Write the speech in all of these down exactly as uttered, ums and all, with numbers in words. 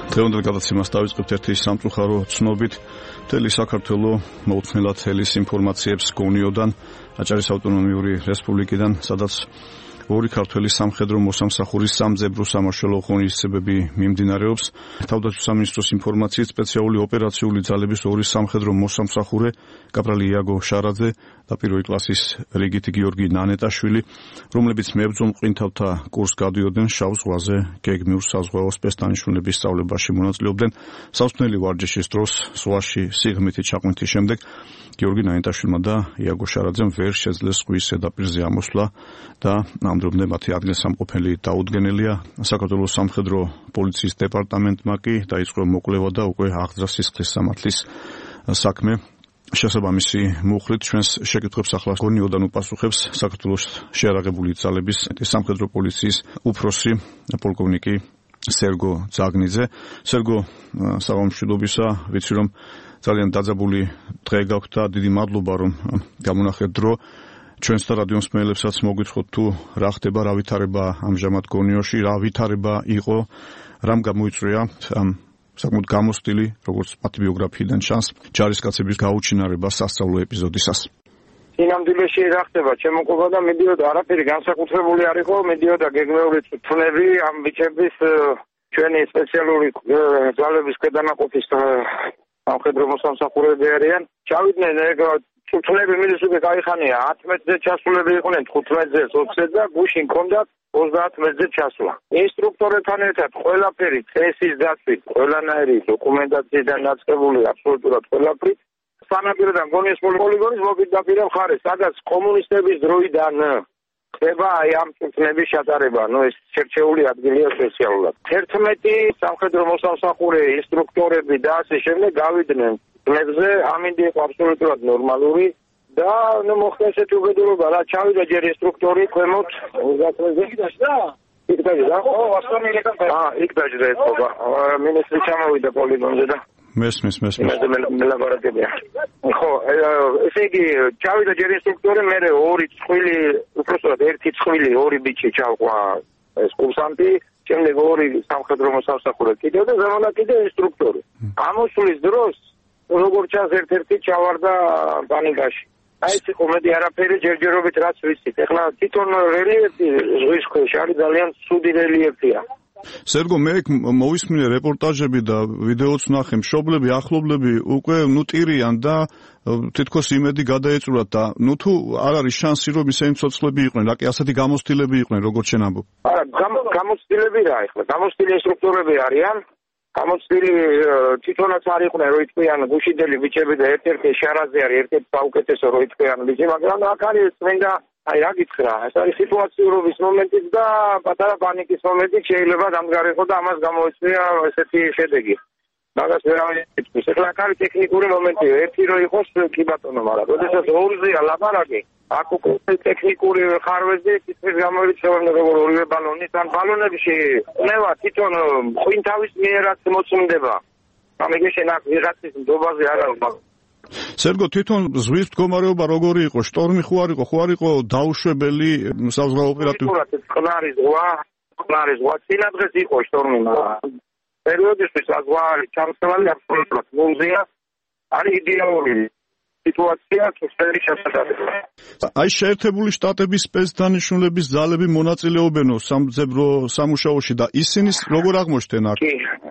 დღევანდელ გადაცემას დავიწყებთ ერთი სამწუხარო ცნობით. მთელი საქართველო მოუწნელად ელის ინფორმაციებს გონიოდან აჭარის ავტონომიური რესპუბლიკიდან, სადაც ორი ქართველი სამხედრო მოსამსახურის სამძებრო სამაშველო ღონისძიებები მიმდინარეობს. თავდაცვის სამინისტროს ინფორმაციით სპეციალური ოპერაციული ძალების ორი სამხედრო მოსამსახურე, კაპრალი იაგო შარაძე და პირველი კლასის რიგითი გიორგი ნანეტაშვილი, რომლებიც მებრძოლ მყინთავთა კურსს გადიოდნენ შავ ზღვაზე გეგმიურ საზღვაო სპეცდანიშნულების სწავლებაში მონაწილეობდნენ. საოცნელი ვარჯიშის დროს ზღვაში სიღრმითი ჩაყვანთის შემდეგ გიორგი ნანეტაშვილმა და იაგო შარაძემ ვერ შეძლეს ზღვის ზედაპირზე ამოსვლა და ნამდვილად მათი ადგილსამყოფელი დაუდგენელია. საქართველოს სამხედრო პოლიციის დეპარტამენტმა კი დაიწყო მოკვლევა და უკვე აღძრა სისხლის სამართლის საქმე. შესაბამისი მუხლით ჩვენს შეკითხვებს ახლა გონიოდან უპასუხებს საქართველოს შეარაღებული ძალების სამხედრო პოლიციის უფროსი პოლკოვნიკი სერგო ძაგნიძე. სერგო, საღამომშვიდობისა, ვიცი რომ ძალიან დაძაბული დღე გაქვთ და დიდი მადლობა რომ გამონახეთ დრო. ჩვენს და რადიო მსმენელებსაც მოგვითხროთ თუ რა ხდება, რა ვითარება ამჟამად გონიოში, რა ვითარება იყო, რამ გამოიწვია საკმაოდ გამოსტილი, როგორც მათი ბიოგრაფიიდან ჩანს, ჯარისკაცების გაუჩინარება სასწავლო ეპიზოდისას. სინამდვილეში რა ხდება, ჩემო ყობა და მიდიოდა არაფერი განსაკუთრებული არ იყო, მიდიოდა გეგმეული წვნები ამ ბიჭების ჩვენი სპეციალური ძალების ქვედანაყოფის სამხედრო მოსამსახურეები არიან. ჩავიდნენ წვნები მიდის უკვე გაიხანია, ათი მეტრზე ჩასულები იყვნენ, თხუთმეტზე, ოცზე და გუშინ ჰქონდათ ოცდაათ მეტრზე ჩასვლა. ინსტრუქტორებთან ერთად ყველაფერი წესის დაცვით, ყველანაირი დოკუმენტაციიდან დაწყებული აბსოლუტურად ყველაფრით სანაპიროდან გონიოს პოლიგონის მოპირდაპირე მხარე, სადაც კომუნისტების დროიდან ხდება აი ამ წვნების ჩატარება, ნუ ეს შერჩეული ადგილია სპეციალურად. ერთმეტი სამხედრო მოსამსახურე, ინსტრუქტორები და ასე შემდეგ გავიდნენ წვნებზე, ამინდი იყო აბსოლუტურად ნორმალური და ნუ მოხდა ესეთი უბედურობა, რა ჩავიდა ჯერ ინსტრუქტორი ქვემოთ ოცდაათ მეტრზე და იქ დაიჭრა. ხო, ასწავლიდა. აა, იქ დაიჭრა ეთქობა. მინისტრი ჩამოვიდა პოლიგონზე და მესმის, მესმის. მელაბარაკებია. ხო, ესე იგი, ჩავიდა ჯერ ინსტრუქტორი, მერე ორი წყვილი, უბრალოდ ერთი წყვილი, ორი ბიჭი ჩავყვა ეს კურსანტი, შემდეგ ორი სამხედრო მოსამსახურე კიდევ და ზემოდან კიდევ ინსტრუქტორი. ამოსვლის დროს როგორც ჩანს ერთ-ერთი ჩავარდა პანიკაში. აი ეს იყო მეტი არაფერი ჯერჯერობით რაც ვიცით. ეხლა თვითონ რელიეფი ზღვის ქვეშ არის ძალიან ცუდი რელიეფია. სერგო, მე მოვისმინე რეპორტაჟები და ვიდეოც ვნახე, მშობლები, ახლობლები უკვე ნუ ტირიან და თითქოს იმედი გადაეწურათ და ნუ თუ არ არის შანსი რომ ისინი ცოცხლები იყვნენ, რა კი ასეთი გამოცდილები იყვნენ, როგორც შენ ამბობ. არა, გამოცდილები რა ეხლა, გამოცდილი ინსტრუქტორები არიან. გამოცდილი თვითონაც არ იყვნენ, რო იტყვიან გუშინდელი ბიჭები და ერთ-ერთი შარაძე არის, ერთ-ერთი საუკეთესო რო იტყვიან ბიჭი, მაგრამ აქ არის წმინდა, აი რა გითხრა, ეს არის სიტუაციურობის მომენტიც და პატარა პანიკის მომენტიც შეიძლება დამდგარიყო და ამას გამოიწვია ესეთი შედეგი. მაგას ვერავინ იტყვის. ეხლა აქ არის ტექნიკური მომენტი, ერთი რო იყოს კი ბატონო, მაგრამ როდესაც ორზეა ლაპარაკი, აქ უკვე ტექნიკური ხარვეზე კითხვის გამოირჩევენ როგორ ორივე ბალონის ან ბალონებში ყნევა თვითონ ხვინთავის მიერაც მოწმდება. ამიტომ შენ აქ ვიღაცის ნდობაზე არ არის. სერგო, თვითონ ზღვის მდგომარეობა როგორი იყო? შტორმი ხო არ იყო, ხო არ იყო დაუშვებელი საზღვაო ოპერატიული? წყნარი ზღვა, წყნარი ზღვა, წინადღეს იყო შტორმი, მაგრამ პერიოდისთვის ზღვა არის ჩამწვალი აბსოლუტურად ნულზეა, არის იდეალური სიტუაცია წვერის შესაძლებლობა. აი შეერთებული შტატების სპეცდანიშნულების ძალები მონაწილეობენ სამძებრო სამუშაოში და ისინი როგორ აღმოჩნდნენ აქ?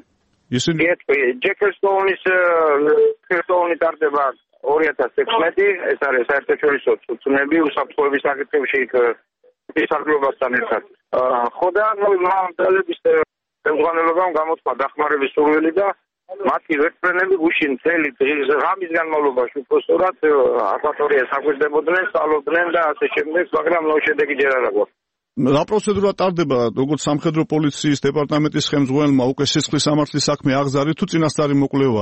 ისინი ჯეკერსტოუნის ჯეკერსტოუნი ტარდება ორი ათას ექვსმეტი, ეს არის საერთაშორისო წვნები უსაფრთხოების საკითხებში იქ ისარგებლობასთან ერთად. ხო და ნუ მამთელების ხელმძღვანელობამ გამოცხადა დახმარების სურვილი და მათი ვერტმფრენები გუშინ წელი ღამის განმავლობაში უпростоრად აკვატორიას აგვირდებოდნენ, სწავლობდნენ და ასე შემდეგ, მაგრამ ნუ შედეგი ჯერ არ აქვს. რა პროცედურა ტარდება, როგორც სამხედრო პოლიციის დეპარტამენტის ხელმძღვანელმა უკვე სისხლის სამართლის საქმე აღზარით თუ წინასწარი მოკვლევა?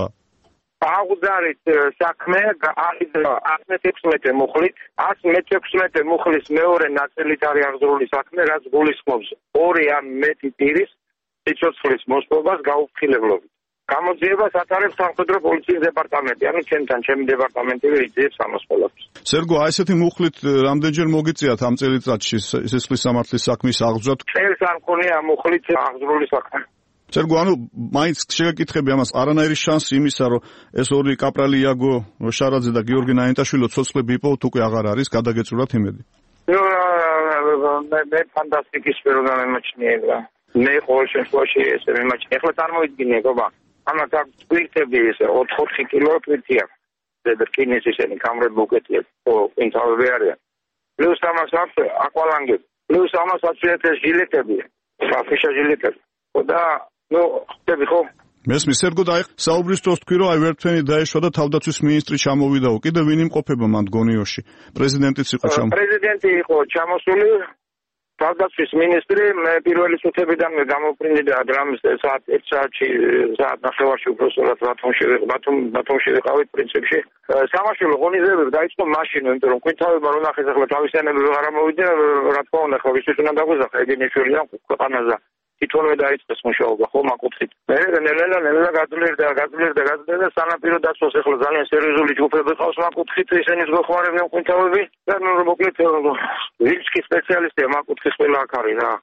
აღზარით საქმე არის ათი მეექვსმეტე მუხლით, ათი მეექვსმეტე მუხლის მეორე ნაწილით არის აღზრული საქმე, რაც გულისხმობს ორი ან მეტი ტირის სიცოცხლის მოსპობას გაუფრთხილებლობით. გამოძიებას ატარებს სამხედრო პოლიციის დეპარტამენტი, ანუ ჩემთან, ჩემი დეპარტამენტი ვიძიებს ამას ყველაფერს. სერგო, აი ესეთი მუხლით რამდენჯერ მოგიწიათ ამ წელიწადში სისხლის სამართლის საქმის აღზრდა? წელს არ მქონია მუხლით აღზრული საქმე. სერგო, ანუ მაინც შეგაკითხები ამას, არანაირი შანსი იმისა, რომ ეს ორი კაპრალი იაგო შარაძე და გიორგი ნაინტაშვილი ცოცხლები იპოვოთ უკვე აღარ არის, გადაგეწურათ იმედი. ნუ მე მე ფანტასტიკის სფერო დამემაჩნია. მე ყოველ შემთხვევაში ესე მიმაჩნია. ეხლა წარმოიდგინე, გობა, ამათ აქ ტვირთები ესე ოთხ კილო ტვირთია. ზედკინეს ისინი კამრები უკეთია, ო ინთავები არიან. პლუს ამას აქვს აკვალანგები, პლუს ამას ათი ჟილეტები, საფიშა ჟილეტები. და ნუ ხტები ხო? მესმის სერგო და აი საუბრის დროს თქვი რომ აი ვერტფენი დაეშვა და თავდაცვის მინისტრი ჩამოვიდაო. კიდე ვინ იმყოფება მან გონიოში? პრეზიდენტიც იყო ჩამო. პრეზიდენტი იყო ჩამოსული. თავდაცვის მინისტრი მე პირველი წუთებიდან გამოფრინდი და დრამის საათ ერთ საათში საათ ნახევარში უბრალოდ ბათუმში ბათუმ ბათუმში ვიყავით პრინციპში. სამაშვილო ღონისძიებები დაიწყო მაშინ, იმიტომ რომ ყვინთავება რომ ნახეს ახლა თავისიანები ვეღარ ამოვიდა, რა თქმა უნდა ხო ისთვის უნდა დაგვიზახა ეგენიშვილიდან ქვეყანაზე. თვითონვე დაიწყეს მუშაობა ხო მაკუთხით. მე ნელა ნელა გაძლიერდა გაძლიერდა გაძლიერდა სანაპირო დაცვას ახლა ძალიან სერიოზული ჯგუფები ყავს მაკუთხით, ისინიც გოხმარებიან ყვინთავები და ნუ მოკლედ რისკის სპეციალისტია მაკუთხის ყველა აქ არის რა.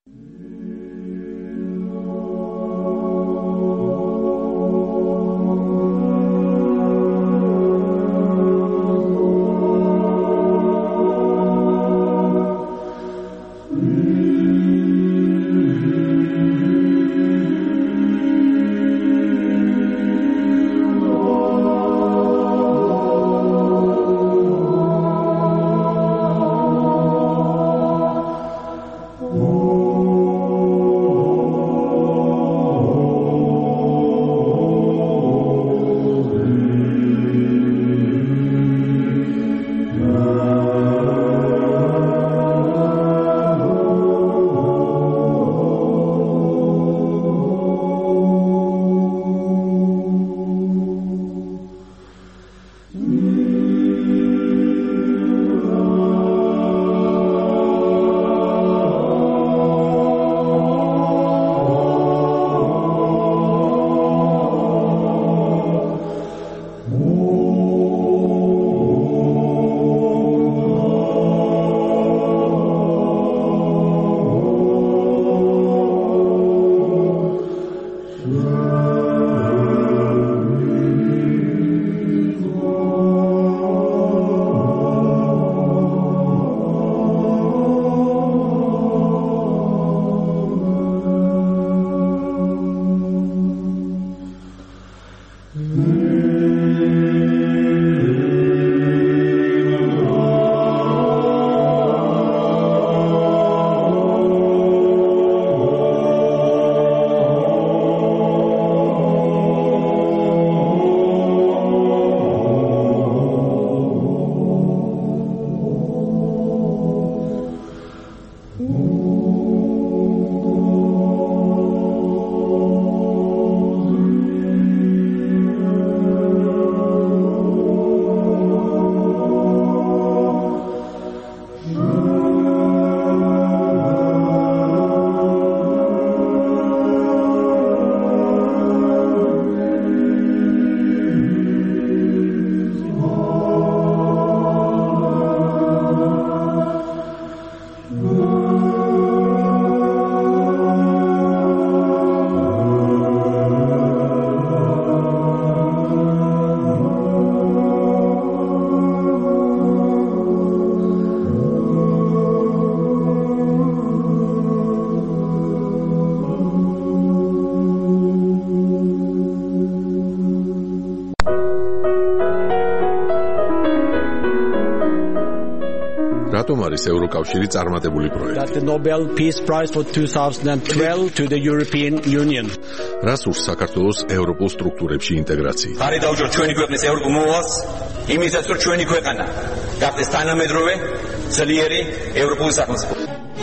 რატომ არის ევროკავშირი წარმატებული პროექტი? That the Nobel Peace Prize for twenty twelve to the European Union. რას ურს საქართველოს ევროპულ სტრუქტურებში ინტეგრაცია? ხარი დაუჯო ჩვენი ქვეყნის ევროპულ მოვალს, იმისაც რომ ჩვენი ქვეყანა გახდეს თანამედროვე, ძლიერი ევროპული სახელმწიფო.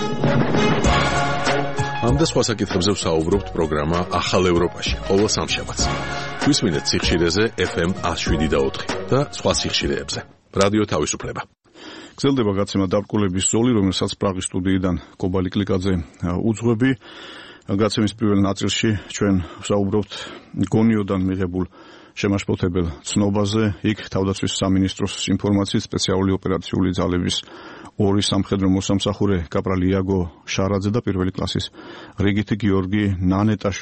ამ და სხვა საკითხებზე ვსაუბრობთ პროგრამა ახალ ევროპაში, ყოველ სამშაბათს. გვისმინეთ სიხშირეზე ეფ ემ one oh seven და ოთხი და სხვა სიხშირეებზე. რადიო თავისუფლება. გრძელდება გაცემა დაბრკოლების ზოლი, რომელსაც პრაღის სტუდიიდან კობალი კლიკაძე უძღვები. გაცემის პირველ ნაწილში ჩვენ ვსაუბრობთ გონიოდან მიღებულ შემაშფოთებელ ცნობაზე. იქ თავდაცვის სამინისტროს ინფორმაციით სპეციალური ოპერაციული ძალების ორი სამხედრო მოსამსახურე კაპრალი იაგო შარაძე და პირველი კლასის რიგითი გიორგი ნანეტაშვილი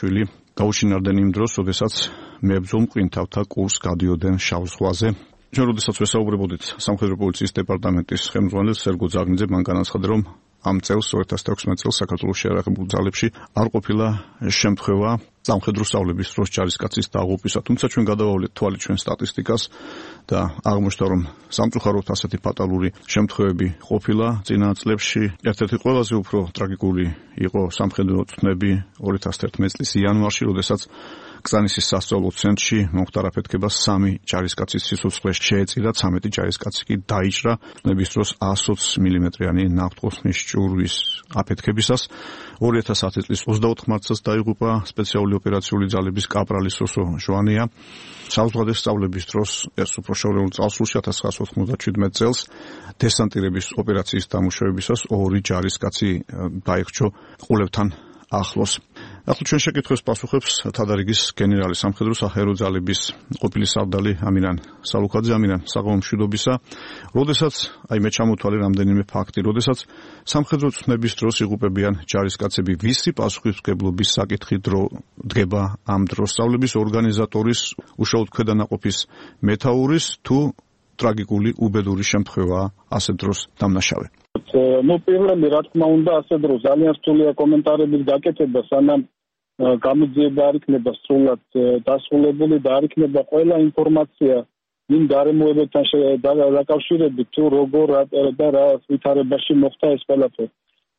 გაუჩინარდნენ იმ დროს, როდესაც მებრძოლ მყინთავთა კურს გადიოდნენ შავ ზღვაზე. ჩვენ როდესაც ვესაუბრებოდით სამხედრო პოლიციის დეპარტამენტის ხელმძღვანელს სერგო ძაგნიძემ მან განაცხადა, რომ ამ წელს ორი ათას თექვსმეტ წელს საქართველოს შეიარაღებულ ძალებში არ ყოფილა შემთხვევა სამხედრო სწავლების დროს ჯარისკაცის დაღუპვისა. თუმცა ჩვენ გადავავლეთ თვალი ჩვენ სტატისტიკას და აღმოჩნდა, რომ სამწუხაროდ ასეთი ფატალური შემთხვევები ყოფილა წინა წლებში. ერთ-ერთი ყველაზე უფრო ტრაგიკული იყო სამხედრო წვნები ორი ათას თერთმეტ წლის იანვარში, როდესაც კრწანისის სასწავლო ცენტრში მომხდარ აფეთქებას სამი ჯარისკაცის სიცოცხლე შეეწირა, ცამეტი ჯარისკაცი კი დაიჭრა წვნების დროს ათს ოცდაოთხ მილიმეტრიანი ნავთქოსნის ჭურვის აფეთქებისას. ორი ათას ათი წლის ოცდაოთხ მარტს დაიღუპა სპეციალური ოპერაციული ძალების კაპრალი სოსო ჟვანია. საზღვაო სწავლების დროს ეს უფრო შორეულ წარსულში ათას ცხრაასი ოთხმოცდაშვიდმეტ წელს დესანტირების ოპერაციის დამუშავებისას ორი ჯარისკაცი დაიხრჩო ყულებთან ახლოს. ახლა ჩვენ შეკითხვებს პასუხებს თადარიგის გენერალი სამხედრო საჰაერო ძალების ყოფილი სარდალი ამინან სალუქაძე. ამინან, საღამო მშვიდობისა. როდესაც აი მე ჩამოთვალე რამდენიმე ფაქტი, როდესაც სამხედრო წვნების დროს იღუპებიან ჯარისკაცები, ვისი პასუხისმგებლობის საკითხი დრო დგება ამ დროს? სწავლების ორგანიზატორის, უშუალოდ ქვედანაყოფის მეთაურის თუ ტრაგიკული უბედური შემთხვევაა ასეთ დროს დამნაშავე? ну პირველი რა თქმა უნდა ასე დრო ძალიან რთულია კომენტარების გაკეთება, სანამ გამოძიება არ იქნება სრულად დასრულებული და არ იქნება ყველა ინფორმაცია იმ გარემოებებთან დაკავშირებით, თუ როგორ და რა ვითარებაში მოხდა ეს ყველაფერი.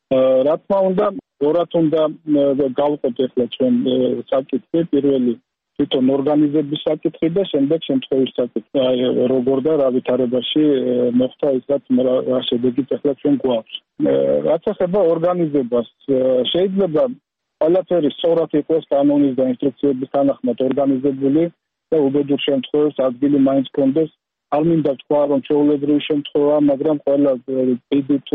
რა თქმა უნდა, ორად უნდა გავყოთ ახლა ჩვენ საკითხი, პირველი თვითონ ორგანიზების საკითხი და შემდეგ შემთხვევის საკითხი. როგორ და რა ვითარებაში მოხდა ისაც რა შედეგით ახლა ჩვენ გვაქვს. რაც ახება ორგანიზებას, შეიძლება ყველაფერი სწორად იყოს კანონის და ინსტრუქციების თანახმად ორგანიზებული და უბედურ შემთხვევებს ადგილი მაინც კონდეს. არ მინდა თქვა, რომ ჩვეულებრივი შემთხვევა, მაგრამ ყველა დიდი თუ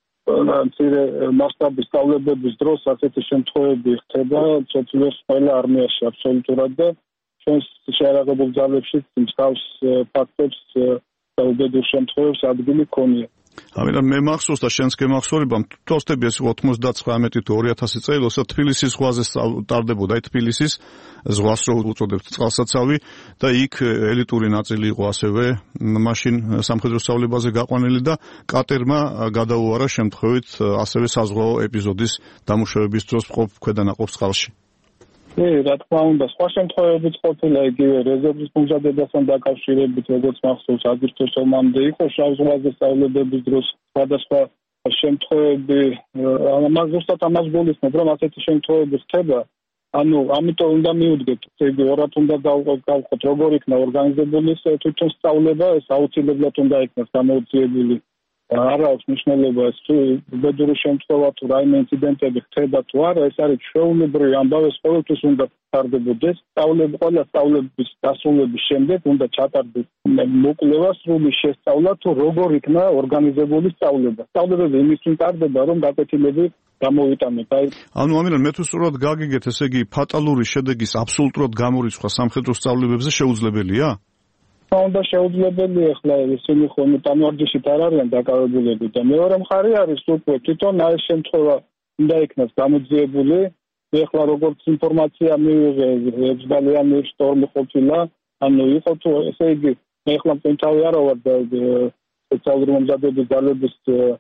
მცირე მასშტაბის სწავლებების დროს ასეთი შემთხვევები ხდება მსოფლიოს ყველა არმიაში აბსოლუტურად და ჩვენს შეიარაღებულ ძალებშიც მსგავს ფაქტებს და უბედურ შემთხვევებს ადგილი ქონია. ამიტომ მე მახსოვს და შენს გემახსოვრება, თვალსტები ეს ოცდათხმეტი თუ ორი ათასი წელი, როცა თბილისის ზღვაზე ტარდებოდა, აი თბილისის ზღვას რო უწოდებთ წყალსაცავი და იქ ელიტური ნაწილი იყო ასევე მაშინ სამხედრო სწავლებაზე გაყვანილი და კატერმა გადაუარა შემთხვევით ასევე საზღვაო ეპიზოდის დამუშავების დროს მყოფ ქვედანაყოფ წყალში. კი, რა თქმა უნდა, სხვა შემთხვევებიც ყოფილა იგივე რეზერვის მომზადებასთან დაკავშირებით, როგორც მახსოვს, აგირთოს ომამდე იყო შავ ზღვაზე სწავლებების დროს სხვადასხვა შემთხვევები, ამას ზუსტად ამას გულისხმობ, რომ ასეთი შემთხვევები ხდება. ანუ ამიტომ უნდა მივუდგეთ, იგი ორად უნდა გავყოთ, როგორ იქნა ორგანიზებული თვითონ სწავლება, ეს აუცილებლად უნდა იქნას გამოძიებული. არა აქვს მნიშვნელობა ეს თუ უბედური შემთხვევა თუ რაიმე ინციდენტები ხდება თუ არა, ეს არის ჩვეულებრივი ამბავი, ეს ყოველთვის უნდა ტარდებოდეს. სწავლები, ყველა სწავლების დასრულების შემდეგ უნდა ჩატარდეს მოკვლევა, სრული შესწავლა თუ როგორ იქნა ორგანიზებული სწავლება. სწავლებები იმისთვის ტარდება, რომ გაკვეთილები გამოვიტანოთ. ანუ ამიტომ მე თუ სწორად გაგიგეთ, ესე იგი ფატალური შედეგის აბსოლუტურად გამორიცხვა სამხედრო სწავლებებზე შეუძლებელია? უნდა შეუძლებელია ახლა ისინი ხოლმე ტანვარჯიშით არ არიან დაკავებულები და მეორე მხარე არის უკვე თვითონ აი ეს შემთხვევა უნდა იქნას გამოძიებული. ახლა როგორც ინფორმაცია მივიღე, ექვსგალიანი შტორმი ყოფილა, ანუ იყო თუ ესე იგი მე ახლა მტვინთავი არა ვარ და სპეციალური მომზადების ძალების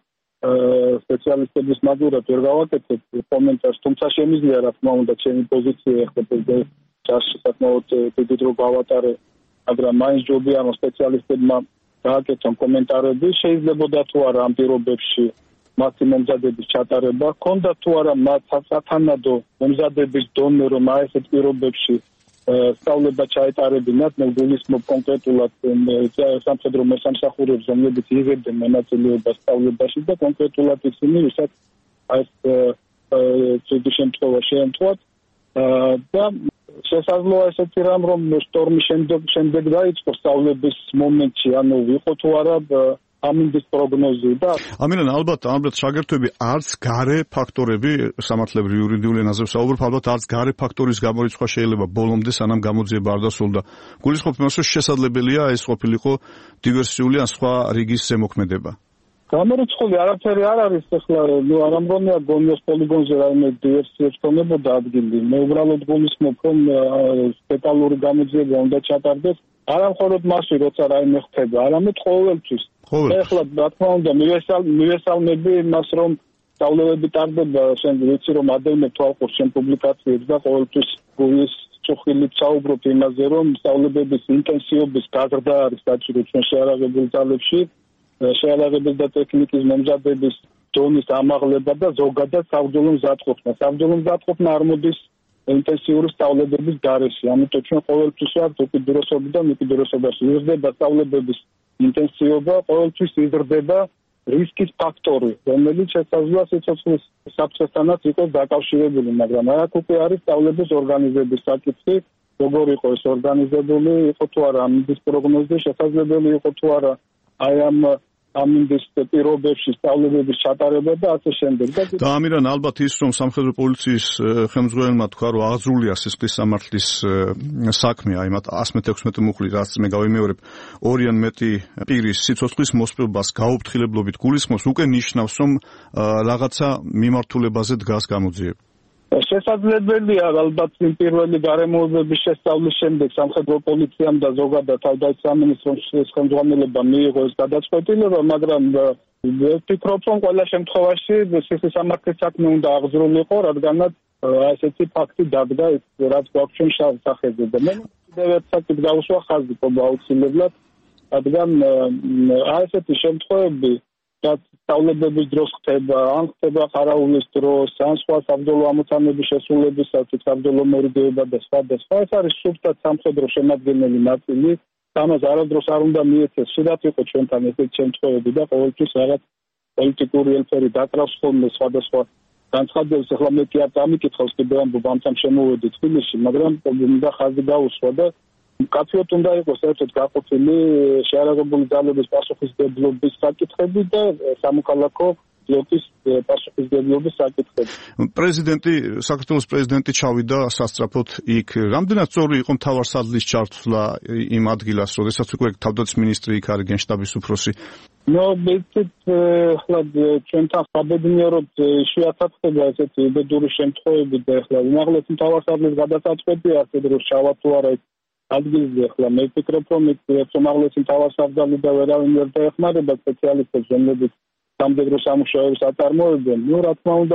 სპეციალისტების მაგურად ვერ გავაკეთებ კომენტარს, თუმცა შემიძლია რა თქმა უნდა ჩემი პოზიცია ახლა ჯარში საკმაოდ დიდი დრო გავატარე, მაგრამ მაინც ჯობია რომ სპეციალისტებმა გააკეთონ კომენტარები, შეიძლებოდა თუ არა ამ პირობებში მათი მომზადების ჩატარება, ქონდა თუ არა მათ სათანადო მომზადების დონე, რომ აი ესეთ პირობებში სწავლება ჩაეტარებინათ, მე გულისხმობ კონკრეტულად სამხედრო მოსამსახურებს, რომლებიც იღებდნენ მონაწილეობას სწავლებაში და კონკრეტულად ისინი, ვისაც აი ეს ცუდი შემთხვევა შეემთხვათ და შესაძლოა ესეთი რამ, რომ შტორმის შემდეგ შემდეგ დაიწყო სწავლების მომენტში, ანუ ვიყო თუ არა ამინდის პროგნოზი და ამიტომ ალბათ ალბათ შაგერთები არც გარე ფაქტორები, სამართლებრივ იურიდიულ ენაზე ვსაუბრობ, ალბათ არც გარე ფაქტორის გამორიცხვა შეიძლება ბოლომდე სანამ გამოძიება არ დასრულდა. გულისხმობ იმას, რომ შესაძლებელია ეს ყოფილიყო დივერსიული ან სხვა რიგის ზემოქმედება. გამორიცხული არაფერი არ არის ახლა, ნუ არ ამგონია გონიოს პოლიგონზე რაიმე დივერსიებს ქონებოდა ადგილი. მე უბრალოდ გულისხმობ, რომ სპეციალური გამოძიება უნდა ჩატარდეს. არა მხოლოდ მასში, როცა რაიმე ხდება, არამედ ყოველთვის. ახლა რა თქმა უნდა, მივესალმები იმას, რომ სწავლებები ტარდება, შენ ვიცი, რომ ადევნებ თვალყურს შენ პუბლიკაციებს და ყოველთვის გულის წუხილით საუბრობ იმაზე, რომ სწავლებების ინტენსივობის გაზრდა არის საჭირო ჩვენ შეარაღებულ ძალებში. შეარაღების და ტექნიკის მომზადების დონის ამაღლება და ზოგადად საბრძოლო მზადყოფნა. საბრძოლო მზადყოფნა არ მოდის ინტენსიური სწავლებების გარეშე. ამიტომ ჩვენ ყოველთვის ვართ უკიდურესობიდან უკიდურესობაში. იზრდება სწავლებების ინტენსივობა, ყოველთვის იზრდება რისკის ფაქტორი, რომელიც შესაძლოა სიცოცხლის საფრთხესთანაც იყოს დაკავშირებული, მაგრამ აქ უკვე არის სწავლების ორგანიზების საკითხი, როგორ იყო ეს ორგანიზებული, იყო თუ არა ამინდის პროგნოზი, შესაძლებელი იყო თუ არა აი ამ ამინდის პირობებში სწავლებების ჩატარება და ასე შემდეგ. და ამირან ალბათ ის, რომ სამხედრო პოლიციის ხელმძღვანელმა თქვა, რომ აღძრულია სისხლის სამართლის საქმე, აი მათ εκατი მეექვსმეტი მუხლი, რაც მე გავიმეორებ, ორი ან მეტი პირის სიცოცხლის მოსპობას გაუფრთხილებლობით გულისხმობს, უკვე ნიშნავს, რომ რაღაცა მიმართულებაზე დგას გამოძიება. შესაძლებელია ალბათ პირველი გარემოებების შესწავლის შემდეგ სამხედრო პოლიციამ და ზოგადად თავდაცვის სამინისტროს ხელმძღვანელობა მიიღო ეს გადაწყვეტილება, მაგრამ ვფიქრობ, რომ ყველა შემთხვევაში სისხლის სამართლის საქმე უნდა აღძრულიყო, რადგანაც ასეთი ფაქტი დადგა, რაც გვაქვს ჩვენ შავ სახეზე. და მე კიდევ ერთ საკითხს გავუსვა ხაზი აუცილებლად, რადგან ასეთი შემთხვევები რაც სწავლებების დროს ხდება, ან ხდება ყარაულის დროს, ან სხვა საბრძოლო ამოცანების შესრულებისას, საბრძოლო მორიგეობა და სხვა და სხვა, ეს არის სუფთად სამხედრო შემადგენელი ნაწილი. ამას არასდროს არ უნდა მიეცეს, შეიძლება იყოს ჩვენთან ესეთი შემთხვევები და ყოველთვის რაღაც პოლიტიკური ელფერი დაკრავს ხოლმე სხვადასხვა განცხადებას. ახლა მე კი არ წამიკითხავს კიდევ ამბობ ამთან შემოვედი თბილისში, მაგრამ უნდა ხაზი გაუსვა და კაცოთ უნდა იყოს ერთად გაყოფილი შეარაღებული ძალების პასუხისმგებლობის საკითხები და სამოქალაქო ბლოკის პასუხისმგებლობის საკითხები. პრეზიდენტი, საქართველოს პრეზიდენტი ჩავიდა სასწრაფოდ იქ. რამდენად სწორი იყო მთავარსარდლის ჩართვლა იმ ადგილას, როდესაც უკვე თავდაცვის მინისტრი იქ არის, გენშტაბის უფროსი? ნუ მეცით ახლა ჩვენთან საბედნიეროდ იშვიათად ხდება ესეთი უბედური შემთხვევები და ახლა უმაღლესი მთავარსარდლის გადაწყვეტია ასე დროს ჩავა თუ არა ადგილზე. ახლა მე ვფიქრობ, რომ ეს უმაღლესი მთავარსარდალი და ვერავინ ვერ დაეხმარება სპეციალისტებს, რომლებიც სამხედრო სამუშაოებს აწარმოებენ. ნუ რა თქმა უნდა,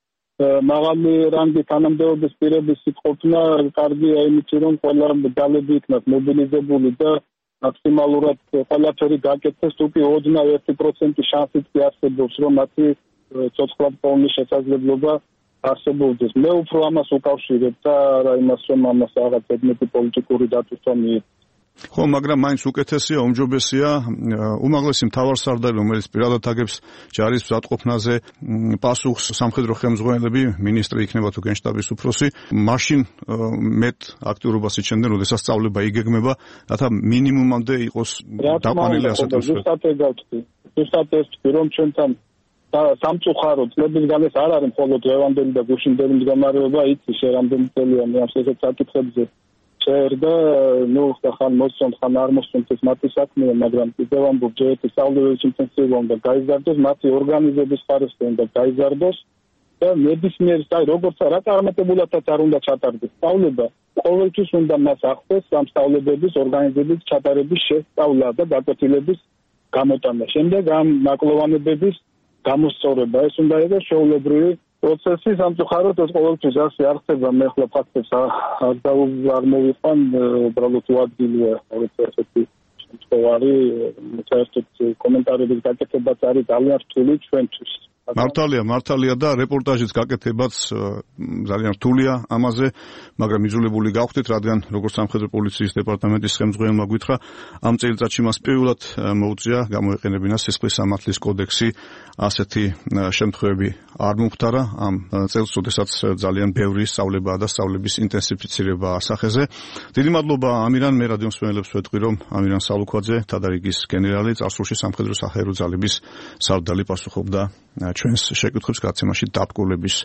მაღალი რანგის თანამდებობის პირების სიტყვნა კარგია იმით, რომ ყველა ძალები იქნას მობილიზებული და მაქსიმალურად ყველაფერი გაკეთდეს, თუ კი ოდნავ ერთი პროცენტი შანსიც კი არსებობს, რომ მათი ცოცხლად პოვნის შესაძლებლობა არსებობდეს. მე უფრო ამას უკავშირებ და რა იმას, რომ ამას რაღაც ეგმეთი პოლიტიკური დატვირთვა მიეცა. ხო, მაგრამ მაინც უკეთესია, უმჯობესია უმაღლესი მთავარსარდალი, რომელიც პირადად აგებს ჯარის მზადყოფნაზე პასუხს სამხედრო ხელმძღვანელები, მინისტრი იქნება თუ გენშტაბის უფროსი, მაშინ მეტ აქტიურობას იჩენდნენ, როდესაც სწავლება იგეგმება, რათა მინიმუმამდე იყოს დაყვანილი ასეთი მსხვერპლი. ზუსტად ეგ ვთქვი. ზუსტად ეს ვთქვი, რომ ჩვენთან სამწუხარო წლების განმავლობაში არ არის მხოლოდ ლევანდელი და გუშინდელი მდგომარეობა, იცი შე რამდენი წელია მე ამ ესეთ საკითხებზე წერდა, ნუ ხან მოსწონთ, ხან არ მოსწონთ ეს მათი საქმეა, მაგრამ კიდევ ამბობ, ჯერეთი სწავლებების ინტენსივობა უნდა გაიზარდოს, მათი ორგანიზების ხარისხი უნდა გაიზარდოს და ნებისმიერ აი როგორც რა წარმატებულადაც არ უნდა ჩატარდეს სწავლება, ყოველთვის უნდა მას ახდენს ამ სწავლებების ორგანიზების ჩატარების შესწავლა და გაკვეთილების გამოტანა. შემდეგ ამ ნაკლოვანებების გამოსწორება, ეს უნდა იყოს შეულებრივი პროცესი. სამწუხაროდ ეს ყოველთვის ასე არ ხდება. მე ახლა ფაქტებს არ დავარ მოვიყვან, უბრალოდ უადგილოა ესეთი შემთხვევარი, საერთოდ კომენტარების გაკეთებაც არის ძალიან რთული ჩვენთვის. მართალია, მართალია და რეპორტაჟის გაკეთებაც ძალიან რთულია ამაზე, მაგრამ იძულებული გავხდით, რადგან როგორც სამხედრო პოლიციის დეპარტამენტის ხელმძღვანელმა გითხრა, ამ წელიწადში მას პირველად მოუწია გამოეყენებინა სისხლის სამართლის კოდექსი. ასეთი შემთხვევები არ მომხდარა ამ წელს, როდესაც ძალიან ბევრი სწავლებაა და სწავლების ინტენსიფიცირება ასახეზე. დიდი მადლობა ამირან, მე რადიო მსმენელებს ვეთქვი, რომ ამირან სალუქვაძე, თადარიგის გენერალი, წარსულში სამხედრო საჰაერო ძალების სარდალი პასუხობდა ჩვენს შეკითხვებს გაცემაში დაბკოლების